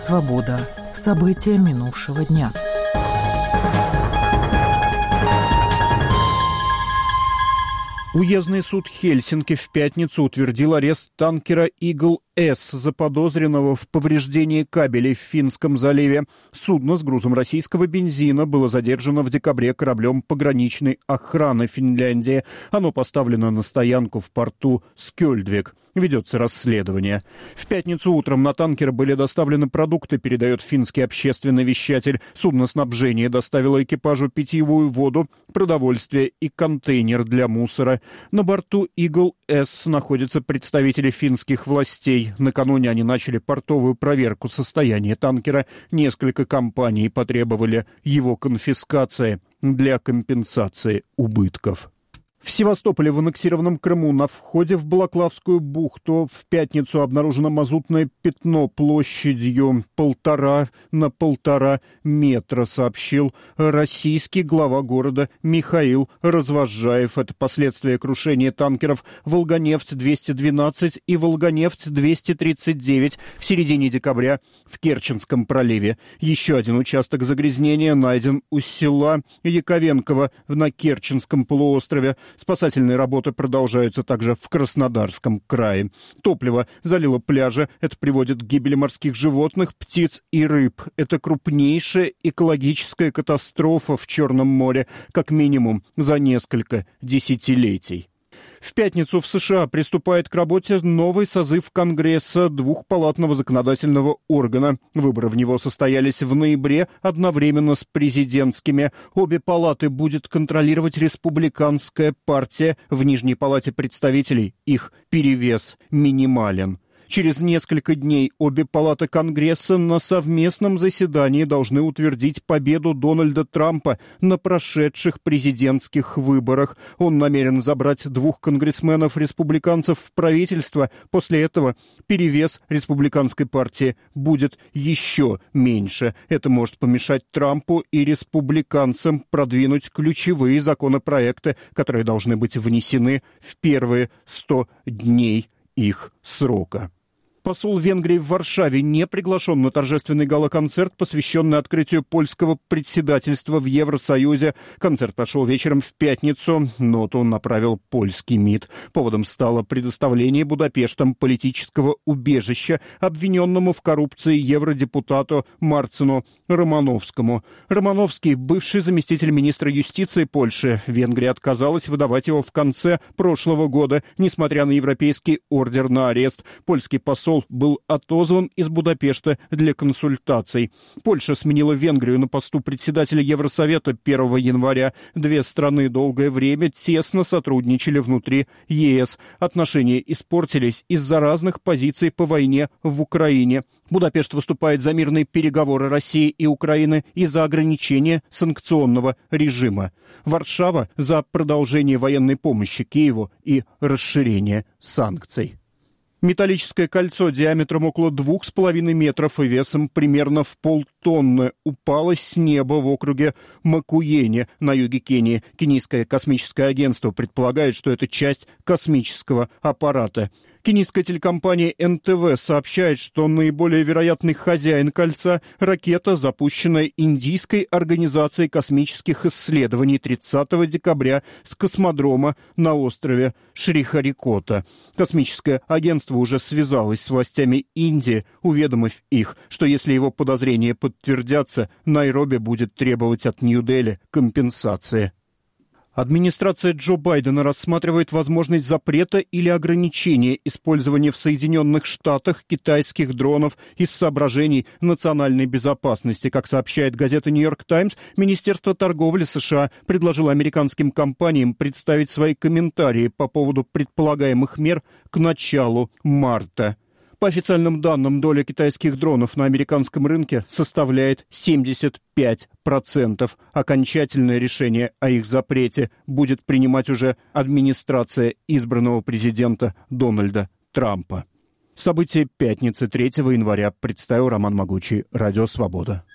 Свобода. События минувшего дня. Уездный суд Хельсинки в пятницу утвердил арест танкера «Игл-С», заподозренного в повреждении кабелей в Финском заливе. Судно с грузом российского бензина было задержано в декабре кораблем пограничной охраны Финляндии. Оно поставлено на стоянку в порту Скёльдвик. Ведется расследование. В пятницу утром на танкер были доставлены продукты, передает финский общественный вещатель. Судноснабжение доставило экипажу питьевую воду, продовольствие и контейнер для мусора. На борту «Игл-С» находятся представители финских властей. Накануне они начали портовую проверку состояния танкера. Несколько компаний потребовали его конфискации для компенсации убытков. В Севастополе, в аннексированном Крыму, на входе в Балаклавскую бухту в пятницу обнаружено мазутное пятно площадью 1,5 на 1,5 метра, сообщил российский глава города Михаил Развозжаев. Это последствия крушения танкеров «Волгонефть-212» и «Волгонефть-239» в середине декабря в Керченском проливе. Еще один участок загрязнения найден у села Яковенково на Керченском полуострове. Спасательные работы продолжаются также в Краснодарском крае. Топливо залило пляжи. Это приводит к гибели морских животных, птиц и рыб. Это крупнейшая экологическая катастрофа в Черном море, как минимум за несколько десятилетий. В пятницу в США приступает к работе новый созыв Конгресса двухпалатного законодательного органа. Выборы в него состоялись в ноябре одновременно с президентскими. Обе палаты будет контролировать республиканская партия. В Нижней палате представителей их перевес минимален. Через несколько дней обе палаты Конгресса на совместном заседании должны утвердить победу Дональда Трампа на прошедших президентских выборах. Он намерен забрать 2 конгрессменов-республиканцев в правительство. После этого перевес республиканской партии будет еще меньше. Это может помешать Трампу и республиканцам продвинуть ключевые законопроекты, которые должны быть внесены в первые 100 дней их срока. Посол Венгрии в Варшаве не приглашен на торжественный гала-концерт, посвященный открытию польского председательства в Евросоюзе. Концерт прошел вечером в пятницу. Ноту направил польский МИД. Поводом стало предоставление Будапештом политического убежища обвиненному в коррупции евродепутату Марцину Романовскому. Романовский – бывший заместитель министра юстиции Польши. Венгрия отказалась выдавать его в конце прошлого года, несмотря на европейский ордер на арест. Польский посол был отозван из Будапешта для консультаций. Польша сменила Венгрию на посту председателя Евросовета 1 января. Две страны долгое время тесно сотрудничали внутри ЕС. Отношения испортились из-за разных позиций по войне в Украине. Будапешт выступает за мирные переговоры России и Украины и за ограничение санкционного режима. Варшава за продолжение военной помощи Киеву и расширение санкций. Металлическое кольцо диаметром около 2,5 метров и весом примерно в полтонны упало с неба в округе Макуени на юге Кении. Кенийское космическое агентство предполагает, что это часть космического аппарата. Кенийская телекомпания НТВ сообщает, что наиболее вероятный хозяин кольца – ракета, запущенная Индийской организацией космических исследований 30 декабря с космодрома на острове Шрихарикота. Космическое агентство уже связалось с властями Индии, уведомив их, что если его подозрения подтвердятся, Найроби будет требовать от Нью-Дели компенсации. Администрация Джо Байдена рассматривает возможность запрета или ограничения использования в Соединенных Штатах китайских дронов из соображений национальной безопасности. Как сообщает газета «Нью-Йорк Таймс», Министерство торговли США предложило американским компаниям представить свои комментарии по поводу предполагаемых мер к началу марта. По официальным данным, доля китайских дронов на американском рынке составляет 75%. Окончательное решение о их запрете будет принимать уже администрация избранного президента Дональда Трампа. События пятницы 3 января представил Роман Могучий, Радио Свобода.